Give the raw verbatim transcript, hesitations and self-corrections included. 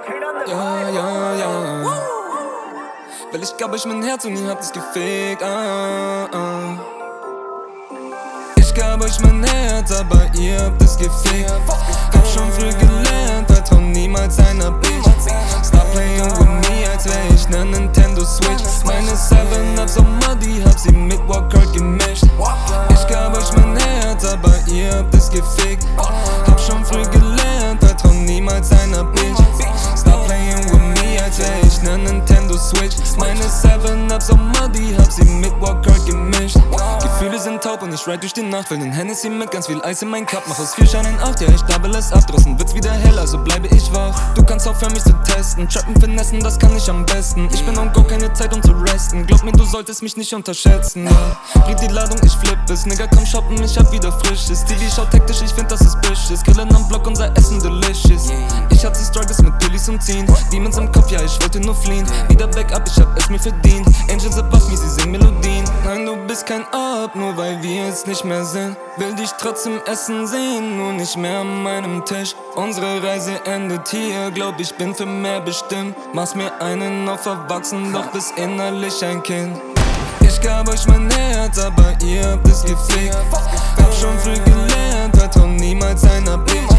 Ja, ja, ja. Weil ich gab euch mein Herz und ihr habt es gefickt. Ah, ah. Ich gab euch mein Herz, aber ihr habt es gefickt. Hab schon früh gelernt, vertrau niemals einer Bitch. Stop playing with me, als wär ich ne Nintendo Switch. Meine seven ups auf Muddy, hab sie mit Walkout gemischt. Ich gab euch mein Herz, aber ihr habt es gefickt. Hab schon früh gelernt, vertrau niemals einer Bitch. Stop playing with me, als wär ich ne Nintendo Switch. Meine seven ups auf Muddy, hab sie mit Walkout gemischt. Gefühle sind taub und ich ride durch die Nacht. Will den Hennessy mit ganz viel Eis in mein Cup. Mach aus vier Scheinen acht, ja ich double es ab. Draußen wird's wieder hell, also bleibe ich wach. Du kannst aufhören mich zu testen, trappen, finessen, das kann ich am besten. Ich bin on go, keine Zeit um zu resten. Glaub mir, du solltest mich nicht unterschätzen, ja. Bring die Ladung, ich flipp es. Nigga, komm shoppen, ich hab wieder Frisches. T V schaut hektisch, ich find das ist Bishes. Grillen am Block, unser Essen delicious. Ich hatte Struggles mit Pillis und Ziehen. Demons im Kopf, ja ich wollte nur fliehen. Wieder back up, ich hab es mir verdient. Angels above me, sie singen Melodien. Nein, du bist kein Up, nur weil wir es nicht mehr sind. Will dich trotzdem essen sehen, nur nicht mehr an meinem Tisch. Unsere Reise endet hier, glaub ich bin für mehr bestimmt. Mach's mir einen auf erwachsen, doch bist innerlich ein Kind. Ich gab euch mein Herz, aber ihr habt es gefickt. Hab schon früh gelernt, vertrau niemals einer Bitch.